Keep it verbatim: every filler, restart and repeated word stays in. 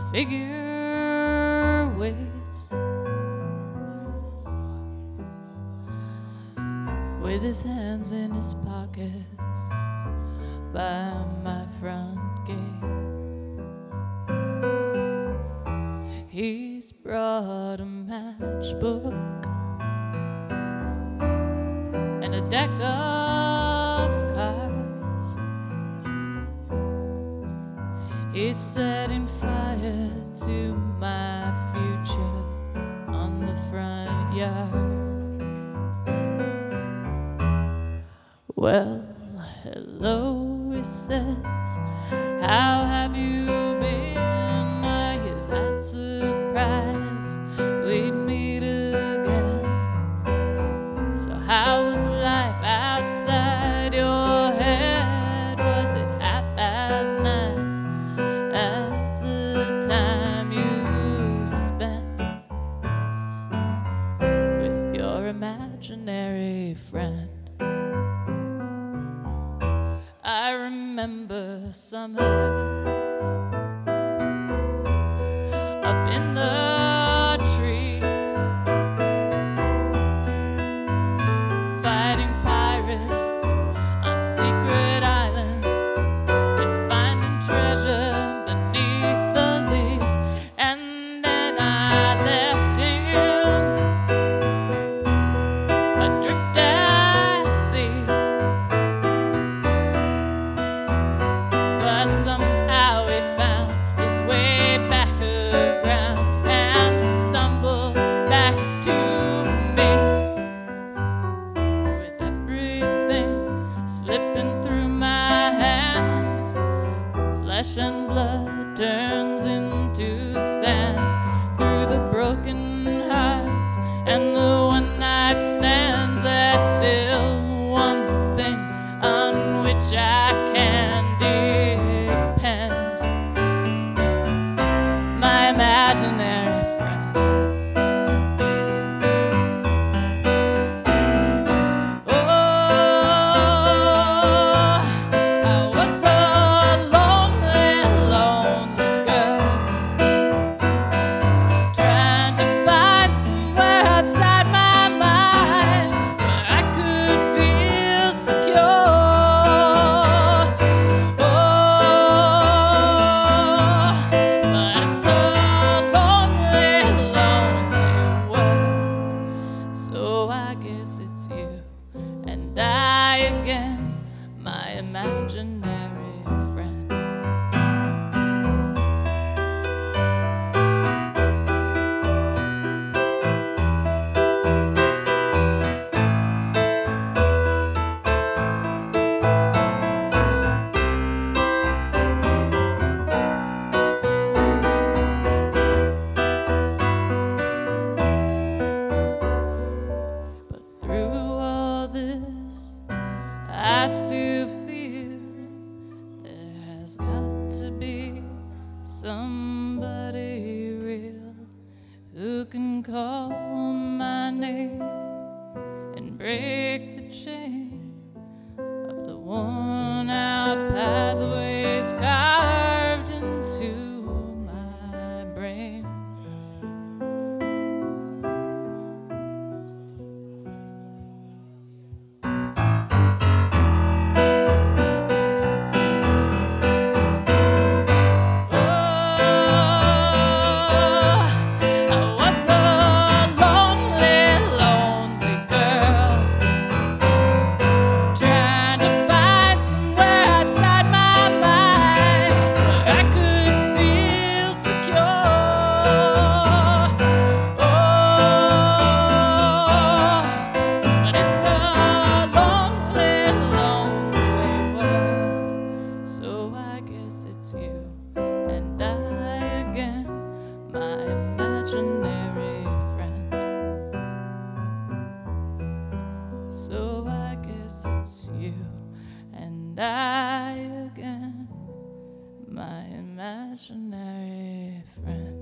figure waits with his hands in his pockets by my front gate. He's brought a matchbook and a deck of cards. He's setting fire to my future on the front yard. Well, hello, he says, how have you been? Are you that surprised we'd meet again? So how was life outside your head? Was it half as nice as the time you spent with your imaginary friend? I remember summers up in the trees, fighting pirates on secret islands and finding treasure beneath the leaves. And then I left him adrift at sea, but somehow he found his way back around and stumbled back to me, with everything slipping through my hands. Flesh and blood turns into sand through the broken hearts and the one-night stands. There's still one thing on which I can depend: my imaginary friend. Oh, I was a lonely, lonely girl, trying to find somewhere outside my mind where I could feel secure. So I guess it's you and I again, my imaginary friend. But through all this, I still feel there has got to be somebody real who can call my name and break the chain of the worn-out pathways carved into my brain. I was a lonely, lonely girl, trying to find somewhere outside my mind where I could feel secure. Oh, but it's a lonely, lonely world. So I guess it's you and I again, my imaginary friend. So I guess it's you and I again, my imaginary friend.